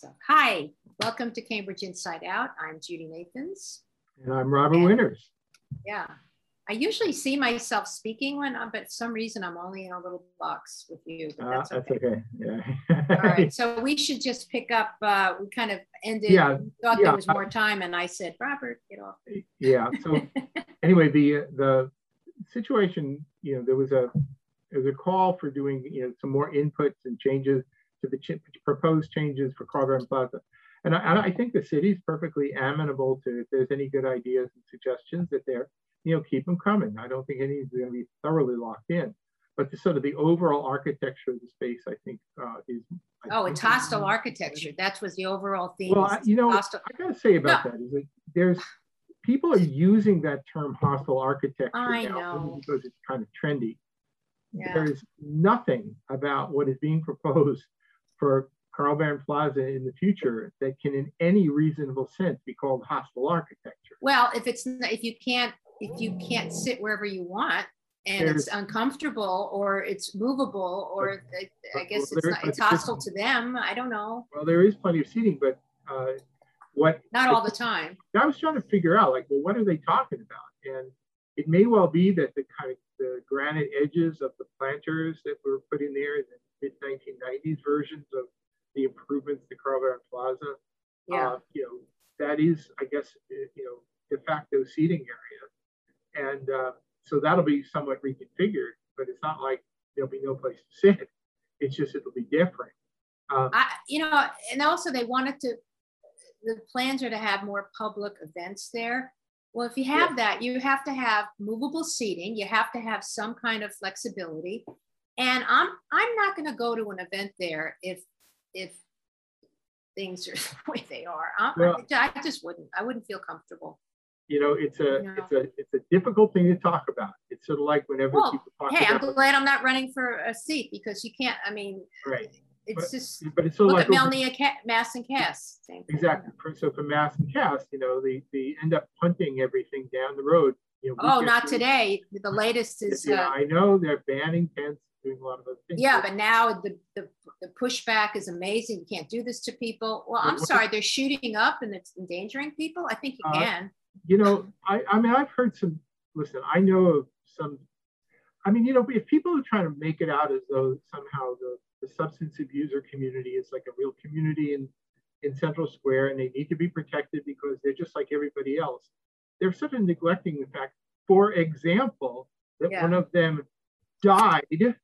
stuff. Hi, welcome to Cambridge Inside Out. I'm Judy Nathans. And I'm Robert Winters. Yeah, I usually see myself speaking but for some reason I'm only in a little box with you. But that's okay. Yeah. All right, so we should just pick up. We kind of ended. Thought there was more time, and I said, Robert, get off. Yeah. So anyway, the situation, there was a call for doing some more inputs and changes to the proposed changes for Carver and Plaza. And I think the city's perfectly amenable to, if there's any good ideas and suggestions, that they're, keep them coming. I don't think any is going to be thoroughly locked in. But the overall architecture of the space, I think, is. It's hostile architecture. That was the overall theme. Well, I got to say about that is that people are using that term hostile architecture now because it's kind of trendy. Yeah. There is nothing about what is being proposed for Carl Barron Plaza in the future that can in any reasonable sense be called hostile architecture. Well, if you can't sit wherever you want and it's uncomfortable or it's movable or I guess it's hostile to them. I don't know. Well, there is plenty of seating, but not all the time. I was trying to figure out what are they talking about? And it may well be that the granite edges of the planters that were put in there in the mid-1990s versions of the improvements to Carl Barron Plaza, that is, I guess, de facto seating area. And so that'll be somewhat reconfigured, but it's not like there'll be no place to sit. It's just, it'll be different. And also the plans are to have more public events there. Well, if you have that, you have to have movable seating. You have to have some kind of flexibility. And I'm not going to go to an event there if things are the way they are. I just wouldn't. I wouldn't feel comfortable. It's a difficult thing to talk about. It's sort of like whenever people talk about. I'm glad I'm not running for a seat because you can't. I mean, right. It's but it's sort of look like at Melnia, Mass and Cass. Same thing. Exactly. So for Mass and Cass, they end up punting everything down the road. Not today. The latest is. I know they're banning tents, doing a lot of those things. Yeah, but now the pushback is amazing. You can't do this to people. Well, I'm sorry, they're shooting up and it's endangering people. I think you can. I mean, I've heard some. Listen, I know of some. I mean, if people are trying to make it out as though somehow the substance abuser community is like a real community in Central Square and they need to be protected because they're just like everybody else. They're sort of neglecting the fact, for example, that one of them died in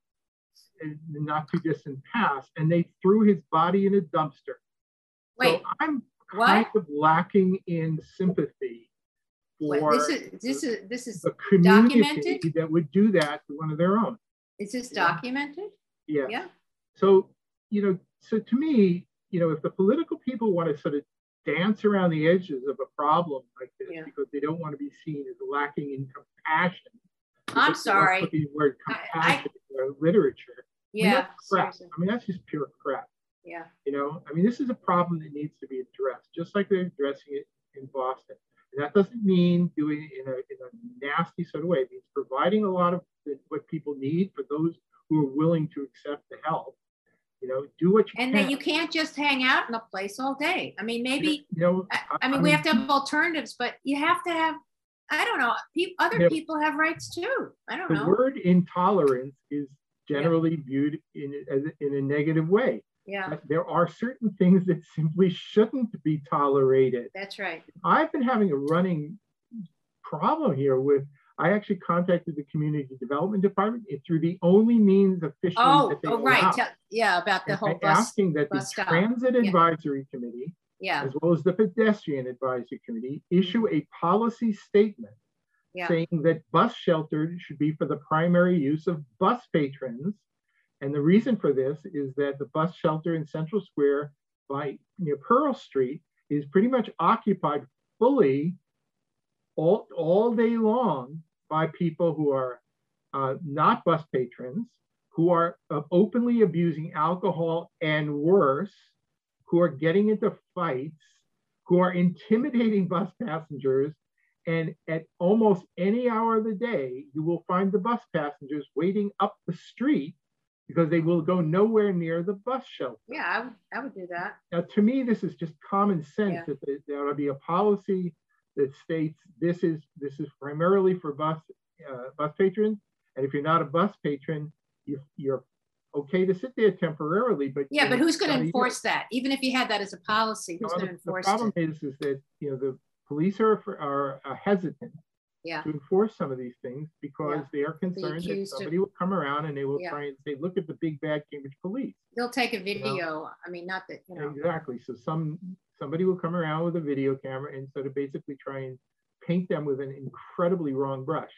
the not too distant past and they threw his body in a dumpster. Wait, so I'm kind of lacking in sympathy for this is the community documented? that would do that to one of their own. Is this documented? Yeah. Yeah. So, so to me, if the political people want to sort of dance around the edges of a problem like this because they don't want to be seen as lacking in compassion. I'm sorry. Put the word compassion in literature. Yeah. Crap. I mean, that's just pure crap. Yeah. I mean, this is a problem that needs to be addressed, just like they're addressing it in Boston. And that doesn't mean doing it in a nasty sort of way. It means providing a lot of what people need for those who are willing to accept the help. Do what you can. And then you can't just hang out in a place all day. I mean, maybe, I mean, we have to have alternatives, but you have to have, I don't know, other people have rights too. I don't know. The word intolerance is generally viewed in a negative way. Yeah. But there are certain things that simply shouldn't be tolerated. That's right. I've been having a running problem here with, I actually contacted the community development department through the only means officially that they right. About the whole bus. Asking that the Transit Advisory Committee, as well as the Pedestrian Advisory Committee, issue a policy statement saying that bus shelters should be for the primary use of bus patrons. And the reason for this is that the bus shelter in Central Square near Pearl Street is pretty much occupied fully all day long by people who are not bus patrons, who are openly abusing alcohol and worse, who are getting into fights, who are intimidating bus passengers. And at almost any hour of the day, you will find the bus passengers waiting up the street because they will go nowhere near the bus shelter. Yeah, I would do that. Now, to me, this is just common sense that there ought to be a policy that states this is primarily for bus patrons, and if you're not a bus patron, you're okay to sit there temporarily. But but who's going to enforce that? Even if you had that as a policy, who's going to enforce it? The problem is that the police are hesitant to enforce some of these things because they are concerned that somebody will come around and they will try and say, look at the big bad Cambridge police. They'll take a video. I mean, not that, Exactly. So somebody will come around with a video camera and sort of basically try and paint them with an incredibly wrong brush,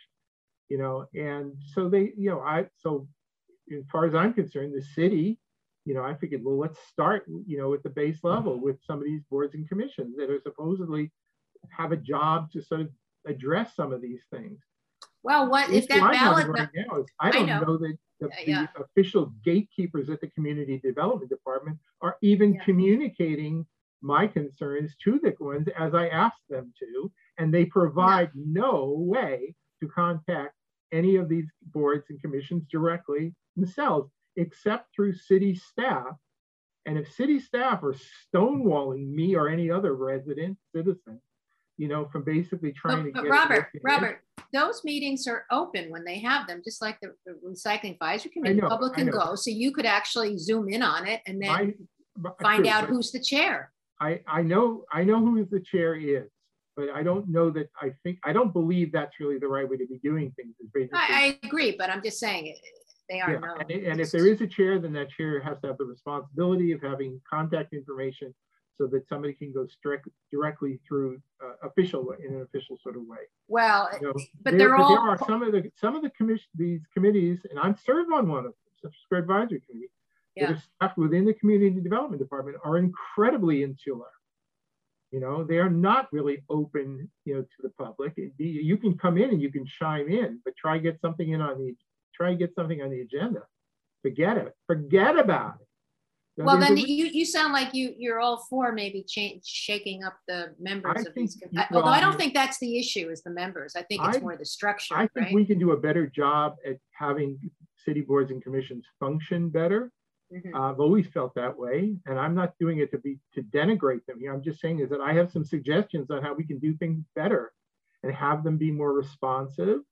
and so they, so as far as I'm concerned, the city, I figured, well, let's start, at the base level with some of these boards and commissions that are supposedly have a job to sort of address some of these things. Well, what if that ballot right now is I don't know that the official gatekeepers at the community development department are even communicating my concerns to the ones as I asked them to, and they provide no way to contact any of these boards and commissions directly themselves, except through city staff. And if city staff are stonewalling me or any other resident citizen, from basically trying to get Robert, those meetings are open when they have them, just like the Recycling Advisory Committee. The public can go, so you could actually zoom in on it and then find out who's the chair. I know who the chair is, but I don't know that. I don't believe that's really the right way to be doing things. I agree, but I'm just saying they are known. And if there is a chair, then that chair has to have the responsibility of having contact information so that somebody can go directly through in an official sort of way. Well, but there are some of these committees, and I'm served on one of them, Central Square Advisory Committee, that are staffed within the Community Development Department are incredibly insular. They are not really open, to the public. You can come in and you can chime in, but try to get something on the agenda. Forget about it. Well, then you sound like you're all for maybe shaking up the members of these. Although I don't think that's the issue, is the members. I think it's more the structure. I think we can do a better job at having city boards and commissions function better. I've always felt that way, and I'm not doing it to denigrate them. I'm just saying is that I have some suggestions on how we can do things better and have them be more responsive.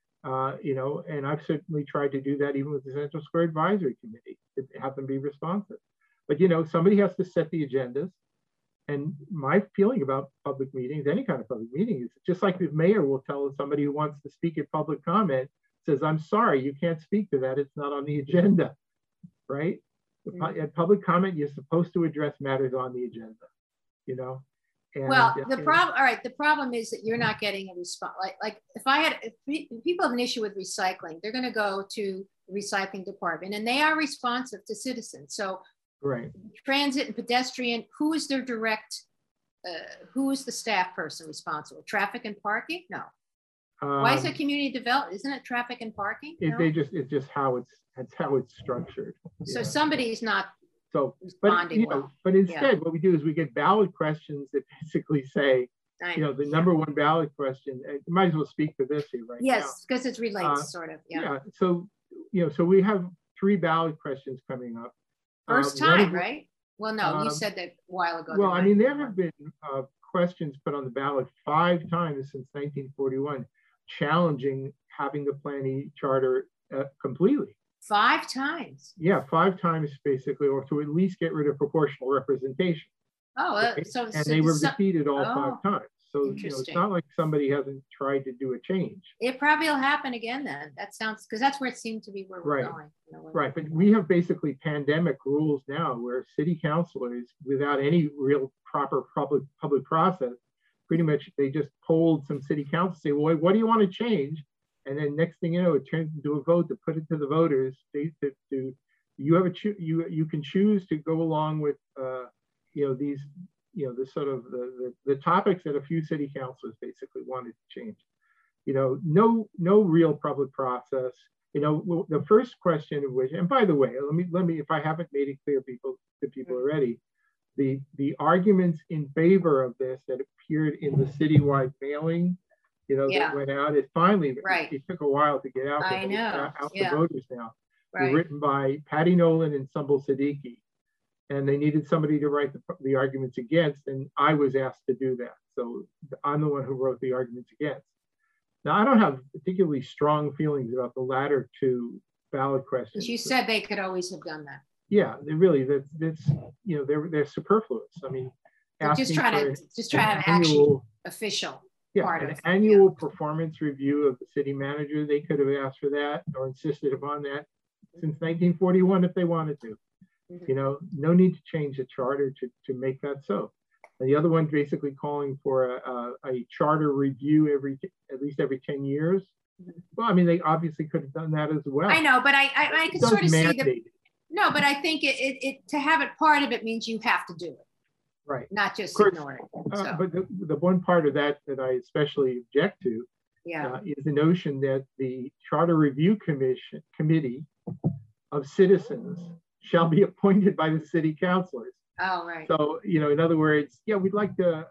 And I've certainly tried to do that even with the Central Square Advisory Committee, to have them be responsive. But somebody has to set the agendas. And my feeling about public meetings, any kind of public meeting, is just like the mayor will tell somebody who wants to speak at public comment, says, I'm sorry, you can't speak to that. It's not on the agenda, right? At public comment, you're supposed to address matters on the agenda, And, the problem is that you're not getting a response. Like if people have an issue with recycling, they're going to go to the recycling department, and they are responsive to citizens. So, transit and pedestrian, who is their direct? Who is the staff person responsible? Traffic and parking? No. Why is it community development? Isn't it traffic and parking? It's just how it's structured. So somebody's not. But instead, what we do is we get ballot questions that basically say, the number one ballot question. You might as well speak to this here right now. Yes, because it relates, sort of. Yeah. So so we have 3 ballot questions coming up. First time, right? Well, no, you said that a while ago. Well, I mean, there have been questions put on the ballot 5 times since 1941, challenging having the Planning Charter completely. 5 times? Yeah, 5 times basically, or to at least get rid of proportional representation. Oh, right? And they were defeated all 5 times. So it's not like somebody hasn't tried to do a change. It probably will happen again then. That sounds, because that's where it seemed to be where we're going. Right, but we have basically pandemic rules now where city councilors, without any real proper public process, pretty much they just polled some city council, say, well, what do you want to change? And then next thing you know, it turns into a vote to put it to the voters. You can choose to go along with these the sort of the topics that a few city councilors basically wanted to change. No real public process. The first question of which, and by the way, let me if I haven't made it clear to people already, the arguments in favor of this that appeared in the citywide mailing, that went out. It finally, it took a while to get out. I know. Out to voters now. were written by Patty Nolan and Sumbul Siddiqui. And they needed somebody to write the arguments against, and I was asked to do that. So I'm the one who wrote the arguments against. Now, I don't have particularly strong feelings about the latter two ballot questions. You said they could always have done that. Yeah, they really, that's you know, they're superfluous. I mean, just try to have actually official. Yeah, an annual performance review of the city manager. They could have asked for that or insisted upon that since 1941 if they wanted to. You know, no need to change the charter to make that so. And the other one basically calling for a charter review at least every 10 years. Well, I mean, they obviously could have done that as well. I know, but I could sort of see that. No, but I think it to have it part of it means you have to do it. Right. Not just ignore it. So. But the one part of that I especially object to is the notion that the Charter Review Committee of Citizens shall be appointed by the city councilors. Oh, right. So, you know, in other words, yeah, we'd like to,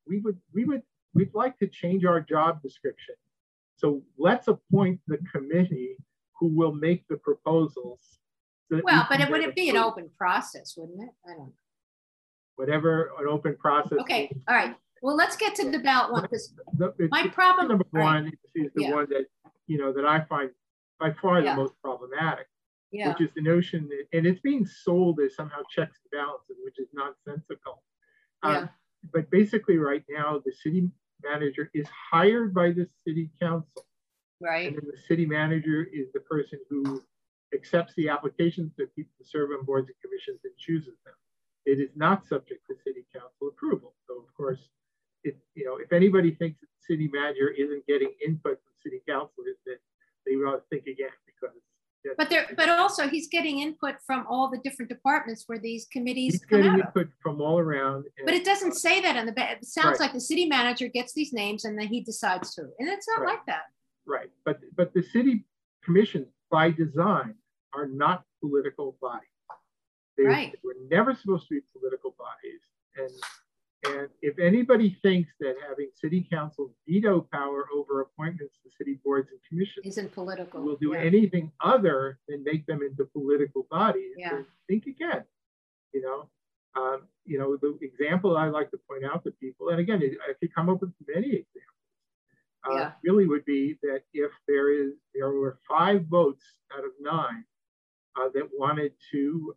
we'd like to change our job description. So let's appoint the committee who will make the proposals. Well, but it would be an open process, wouldn't it? I don't know. Whatever an open process. Okay, all right. Well, let's get to the ballot one because my problem. Number one is the one that, you know, that I find by far the most problematic, which is the notion that, and it's being sold as somehow checks and balances, which is nonsensical. But basically right now, the city manager is hired by the city council. Right. And then the city manager is the person who accepts the applications that people serve on boards and commissions and chooses them. It is not subject to city council approval. So of course, you know, if anybody thinks that the city manager isn't getting input from city councilors, that they ought to think again because. But also he's getting input from all the different departments where these committees he's getting input from all around. But it doesn't say that in the back. It sounds like the city manager gets these names and then he decides to, and it's not like that. Right, but the city commissions by design are not political bodies. They were never supposed to be political bodies. And if anybody thinks that having city council veto power over appointments to city boards and commissions isn't political, will do anything other than make them into political bodies, then think again. You know, the example I like to point out to people, and again, I could come up with many examples, really would be that if there were 5 votes out of 9 that wanted to,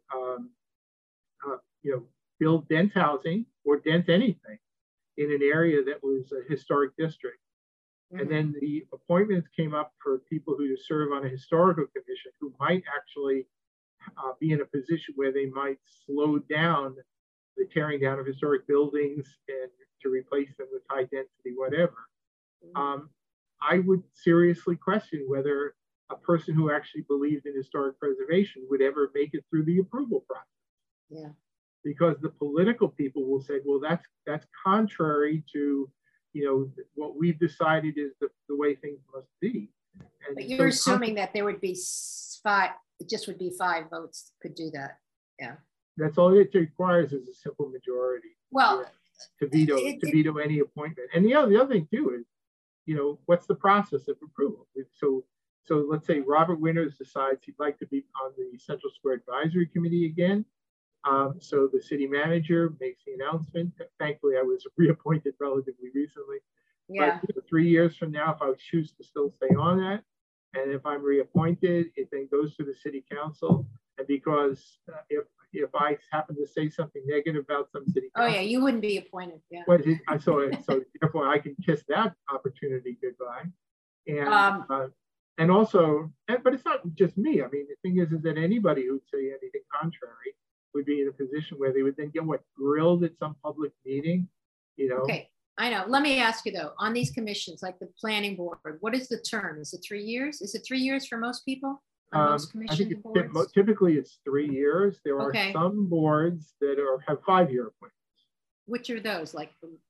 you know, build dense housing or dense anything in an area that was a historic district. And then the appointments came up for people who serve on a historical commission who might actually be in a position where they might slow down the tearing down of historic buildings and to replace them with high density, whatever. I would seriously question whether a person who actually believed in historic preservation would ever make it through the approval process. Yeah. Because the political people will say, well, that's contrary to, you know, what we've decided is the way things must be. And but you're assuming that there would be 5, it just would be 5 votes could do that. Yeah. That's all it requires is a simple majority. Well, to veto any appointment. And the other thing too is, you know, what's the process of approval? So let's say Robert Winters decides he'd like to be on the Central Square Advisory Committee again. So the city manager makes the announcement. Thankfully, I was reappointed relatively recently. Yeah. But 3 years from now, if I choose to still stay on that, and if I'm reappointed, it then goes to the city council. And because if I happen to say something negative about some city council, you wouldn't be appointed. Yeah. So therefore, I can kiss that opportunity goodbye. And also, but it's not just me. I mean, the thing is that anybody who'd say anything contrary would be in a position where they would then get grilled at some public meeting, you know. Okay, I know. Let me ask you though, on these commissions, like the planning board, what is the term? Is it 3 years? Is it 3 years for most people? On most commissions and boards? Typically it's 3 years. There are some boards that have 5-year appointments. Which are those? Like,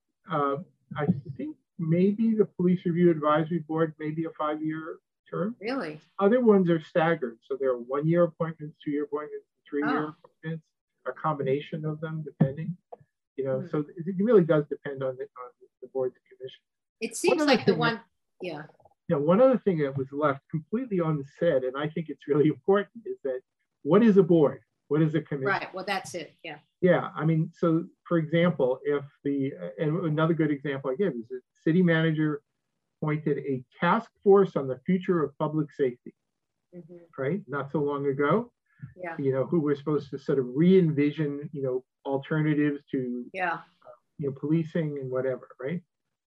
I think maybe the Police Review Advisory Board, maybe a 5-year term. Really? Other ones are staggered. So there are 1-year appointments, 2-year appointments, 3-year appointments, a combination of them, depending. You know, so it really does depend on the board's commission. It seems like the one, one other thing that was left completely unsaid, and I think it's really important, is that what is a board? What is a commission? Right. Well, that's it. Yeah. Yeah. I mean, so for example, if and another good example I give is that city manager appointed a task force on the future of public safety, right? Not so long ago. Yeah. Who were supposed to sort of re-envision, alternatives to, policing and whatever, right?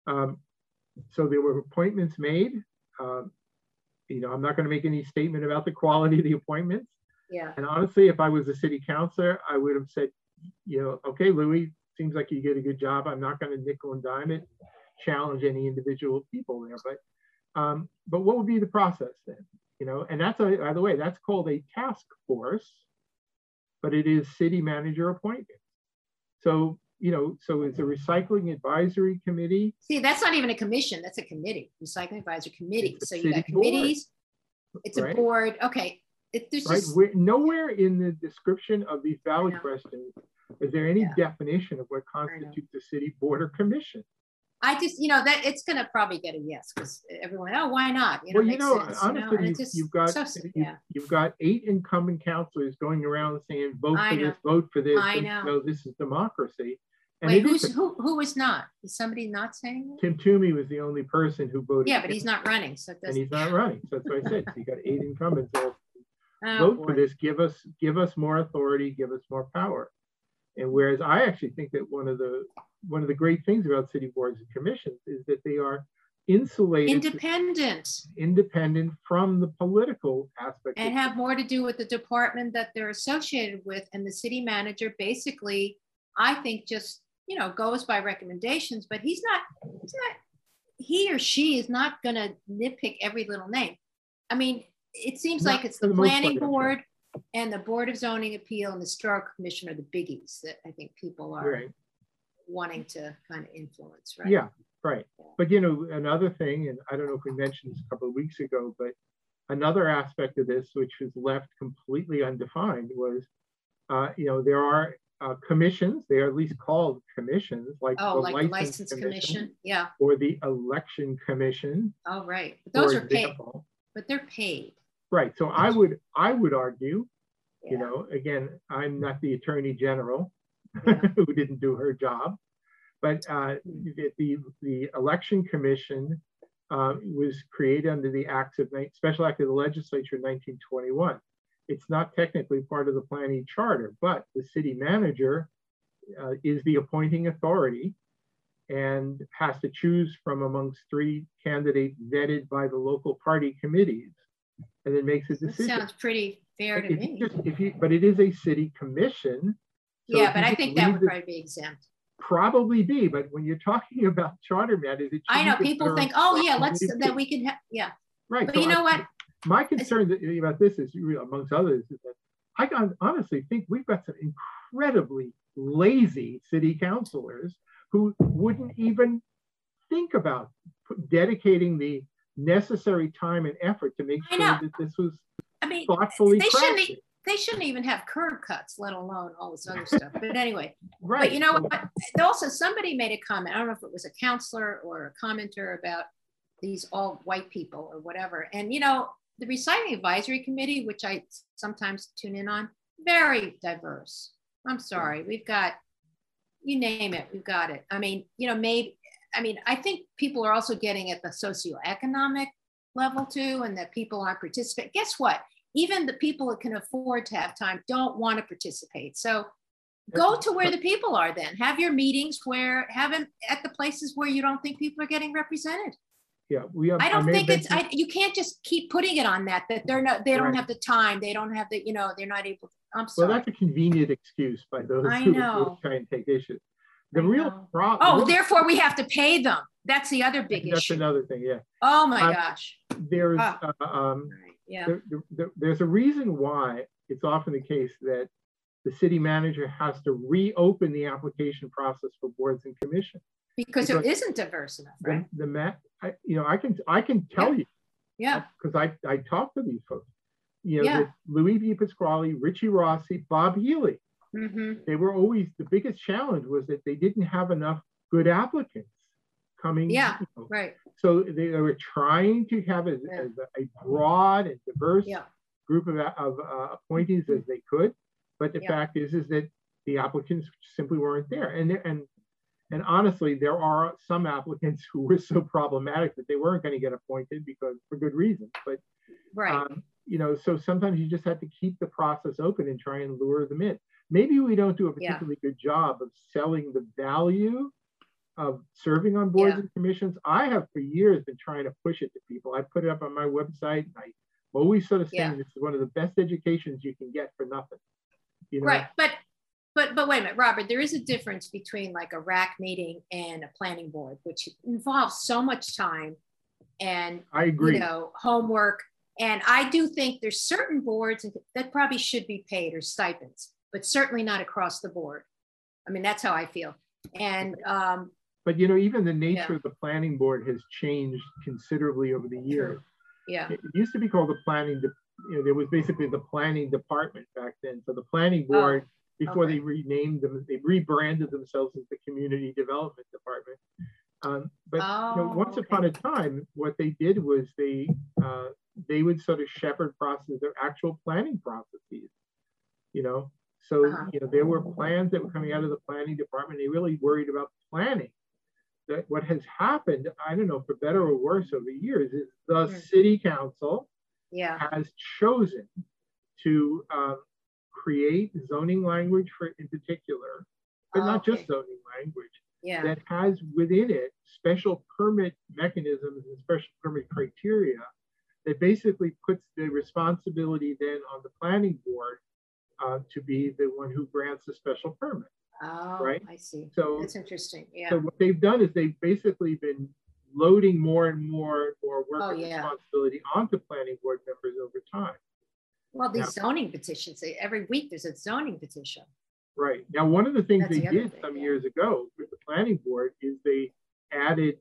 So there were appointments made. I'm not going to make any statement about the quality of the appointments. Yeah. And honestly, if I was a city councilor, I would have said, okay, Louis, seems like you did a good job. I'm not going to nickel and dime it, challenge any individual people there. But what would be the process then? And that's, by the way, that's called a task force, but it is city manager appointment. So, so it's a recycling advisory committee. See, that's not even a commission, that's a committee, recycling advisory committee. So you got committees, board. It's a board. Okay. Nowhere in the description of these ballot questions is there any definition of what constitutes a city board or commission. I just, that it's going to probably get a yes because everyone, why not? Honestly, you've got 8 incumbent councilors going around saying, vote for this, vote for this. I know. So this is democracy. And wait, who was not? Is somebody not saying that? Tim Toomey was the only person who voted. Yeah, but he's not running. So and he's not running. So that's what I said. So you got 8 incumbents. Vote for this. Give us more authority. Give us more power. And whereas I actually think that one of the great things about city boards and commissions is that they are insulated, independent from the political aspect, and have more to do with the department that they're associated with. And the city manager basically, I think, just goes by recommendations, but he or she is not going to nitpick every little name. I mean, it seems like it's the planning board and the Board of Zoning Appeal and the Historical Commission are the biggies that I think people are wanting to kind of influence, right? Yeah, right. But another thing, and I don't know if we mentioned this a couple of weeks ago, but another aspect of this, which was left completely undefined, was, there are commissions. They are at least called commissions, like the License Commission, or the Election Commission. Oh, right. But those are paid. But they're paid. Right. So I would argue, again, I'm not the Attorney General who didn't do her job, but the Election Commission was created under the Special Act of the Legislature in 1921. It's not technically part of the planning charter, but the city manager is the appointing authority and has to choose from amongst 3 candidates vetted by the local party committees, and then makes a decision. That sounds pretty fair to me. But it is a city commission. So but I think that would probably be exempt. Probably be, but when you're talking about charter matters, I know people think, that we can have, right. But so what? My concern about this is, amongst others, is that I honestly think we've got some incredibly lazy city councilors who wouldn't even think about dedicating the necessary time and effort to make sure that this was thoughtfully crafted. They shouldn't even have curb cuts, let alone all this other stuff. But anyway, right. But what? Also, somebody made a comment. I don't know if it was a counselor or a commenter about these all white people or whatever. And the Recycling Advisory Committee, which I sometimes tune in on, very diverse. I'm sorry, we've got, you name it, we've got it. I mean, I think people are also getting at the socioeconomic level too, and that people aren't participating. Guess what? Even the people that can afford to have time don't want to participate. So go to where the people are then. Have your meetings have them at the places where you don't think people are getting represented. Yeah, I don't think you can't just keep putting it on that they don't have the time. They don't have the, they're not able to, I'm sorry. Well, that's a convenient excuse by those who try and take issues. The real problem. Therefore we have to pay them. That's the other big issue. That's another thing, yeah. Oh my gosh. There's there's a reason why it's often the case that the city manager has to reopen the application process for boards and commissions. Because it isn't diverse enough, right? I can tell you. Yeah. Because I talked to these folks. Louis V. Pasquale, Richie Rossi, Bob Healy. Mm-hmm. They were always, the biggest challenge was that they didn't have enough good applicants. coming. Yeah, right. So they were trying to have a broad and diverse group of appointees as they could, but the fact is that the applicants simply weren't there. And honestly, there are some applicants who were so problematic that they weren't going to get appointed because for good reason. But you know, so sometimes you just have to keep the process open and try and lure them in. Maybe we don't do a particularly good job of selling the value of serving on boards and commissions. I have for years been trying to push it to people. I put it up on my website, and I always sort of saying this is one of the best educations you can get for nothing. You know? Right, but wait a minute, Robert, there is a difference between like a RAC meeting and a planning board, which involves so much time and I agree. You know, homework. And I do think there's certain boards that probably should be paid or stipends, but certainly not across the board. I mean, that's how I feel. And but you know, even the nature of the planning board has changed considerably over the years. Yeah, it used to be called the planning. You know, there was basically the planning department back then. So the planning board, before they renamed them, they rebranded themselves as the community development department. But you know, once upon a time, what they did was they would sort of shepherd processes, their actual planning processes. You know, so you know, there were plans that were coming out of the planning department. They really worried about planning. That what has happened, I don't know, for better or worse over the years, is the city council has chosen to create zoning language for, in particular, but not just zoning language, that has within it special permit mechanisms and special permit criteria that basically puts the responsibility then on the planning board to be the one who grants a special permit. Oh, right? I see. So that's interesting. Yeah. So what they've done is they've basically been loading more and more work and responsibility onto planning board members over time. Well, these zoning petitions, every week there's a zoning petition. Right. Now, one of the things they did some years ago with the planning board is they added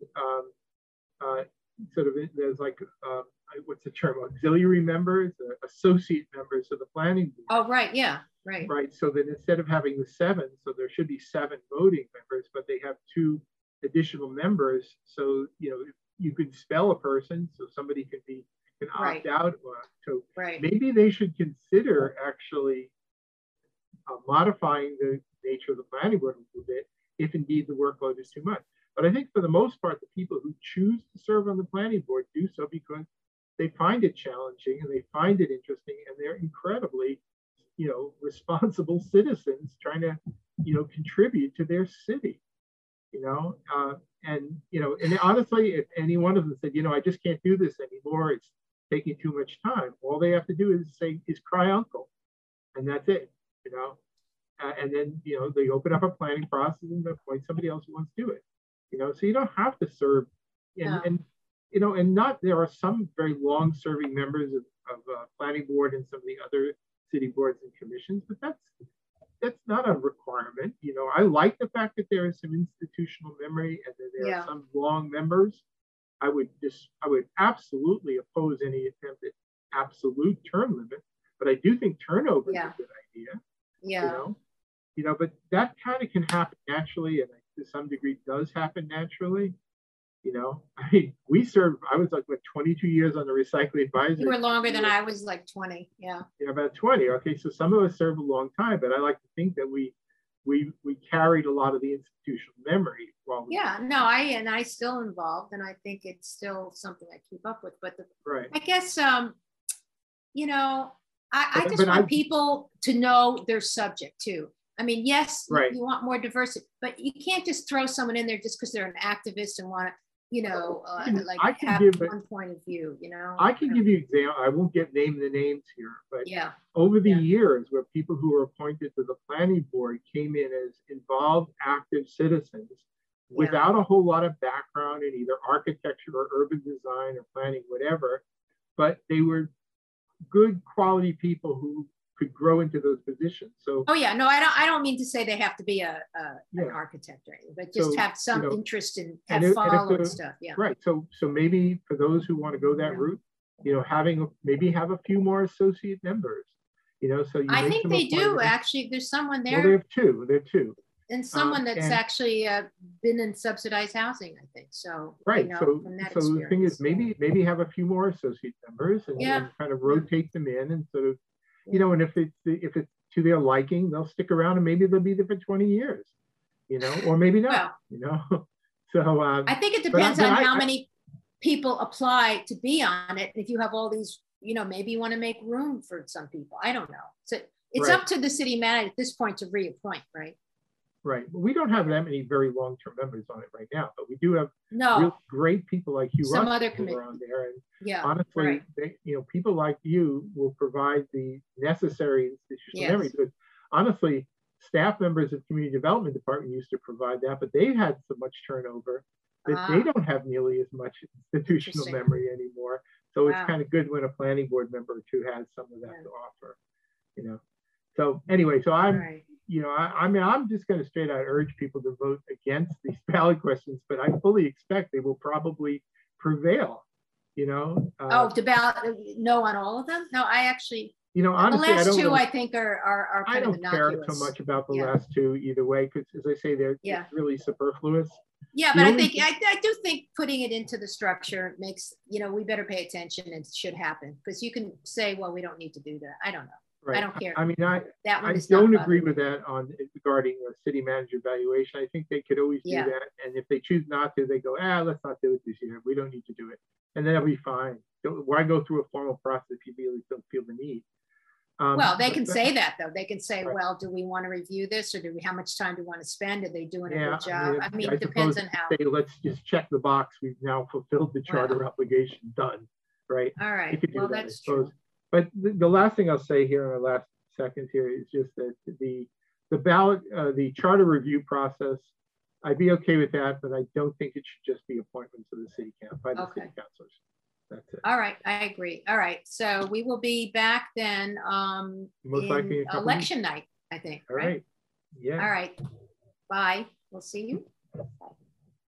sort of, there's like, what's the term, auxiliary members, associate members of the planning board. Oh, right. Yeah. Right. Right. So that instead of having the 7, so there should be 7 voting members, but they have 2 additional members. So, you know, you could spell a person, so somebody can opt out. So maybe they should consider actually modifying the nature of the planning board a little bit if indeed the workload is too much. But I think for the most part, the people who choose to serve on the planning board do so because they find it challenging and they find it interesting, and they're incredibly, you know, responsible citizens trying to, you know, contribute to their city, you know, and, you know, and honestly, if any one of them said, you know, I just can't do this anymore, it's taking too much time, all they have to do is cry uncle, and that's it, you know, and then, you know, they open up a planning process and appoint somebody else who wants to do it, you know, so you don't have to serve, and you know, and there are some very long-serving members of planning board and some of the other city boards and commissions, but that's not a requirement. You know, I like the fact that there is some institutional memory and that there are some long members. I would absolutely oppose any attempt at absolute term limit, but I do think turnover is a good idea. Yeah. You know, but that kind of can happen naturally, and to some degree does happen naturally. You know, I mean, I was like, what, 22 years on the recycling advisory. You were longer than I was, like 20, yeah. Yeah, about 20. Okay, so some of us served a long time, but I like to think that we carried a lot of the institutional memory. I still involved, and I think it's still something I keep up with. But I guess, you know, I just want people to know their subject too. I mean, yes, you want more diversity, but you can't just throw someone in there just because they're an activist and want to, you know, like have one point of view, you know. I can give you example. I won't name the names here, but over the years, where people who were appointed to the planning board came in as involved, active citizens without a whole lot of background in either architecture or urban design or planning, whatever, but they were good quality people who could grow into those positions. So I don't mean to say they have to be an architect or anything, but just have some interest in followed stuff. Right. So maybe for those who want to go that route, you know, maybe have a few more associate members, you know, so I think they do actually. There's someone there. Well, they have 2. And someone that's actually been in subsidized housing, I think. So right. You know, so the thing is, maybe have a few more associate members and kind of rotate them in and sort of, you know, and if it's to their liking, they'll stick around and maybe they'll be there for 20 years, you know, or maybe not, well, you know. So I think it depends on how many people apply to be on it. If you have all these, you know, maybe you want to make room for some people. I don't know. So it's up to the city manager at this point to reappoint, right? Right. Well, we don't have that many very long-term members on it right now, but we do have really great people like Hugh some Rush other committee on there. And honestly, you know, people like you will provide the necessary institutional memory. Because honestly, staff members of community development department used to provide that, but they had so much turnover that they don't have nearly as much institutional memory anymore. So it's kind of good when a planning board member or two has some of that to offer, you know. So anyway, so I'm, you know, I mean, I'm just going to straight out urge people to vote against these ballot questions, but I fully expect they will probably prevail, you know. To ballot no on all of them? No, I actually, you know, honestly, the last two I think are kind of innocuous. I don't care so much about the last two either way, because as I say, they're really superfluous. Yeah, but I do think putting it into the structure makes, you know, we better pay attention and it should happen, because you can say, well, we don't need to do that. I don't know. Right. I don't care. I mean, I don't agree with that regarding the city manager evaluation. I think they could always do that. And if they choose not to, they go, let's not do it this year. We don't need to do it. And then it'll be fine. Why go through a formal process if you really don't feel the need? Well, they can say that though. They can say, well, do we want to review this, or how much time do we want to spend? Are they doing a good job? I mean, it depends on how. Let's just check the box. We've now fulfilled the charter obligation. Done. Right. All right. Well, that's true. But the last thing I'll say here in the last second here is just that the ballot, the charter review process, I'd be okay with that, but I don't think it should just be appointments of the city council by the city councilors. That's it. All right, I agree. All right, so we will be back then most likely election night, I think. All right. Yeah. All right. Bye. We'll see you. Bye.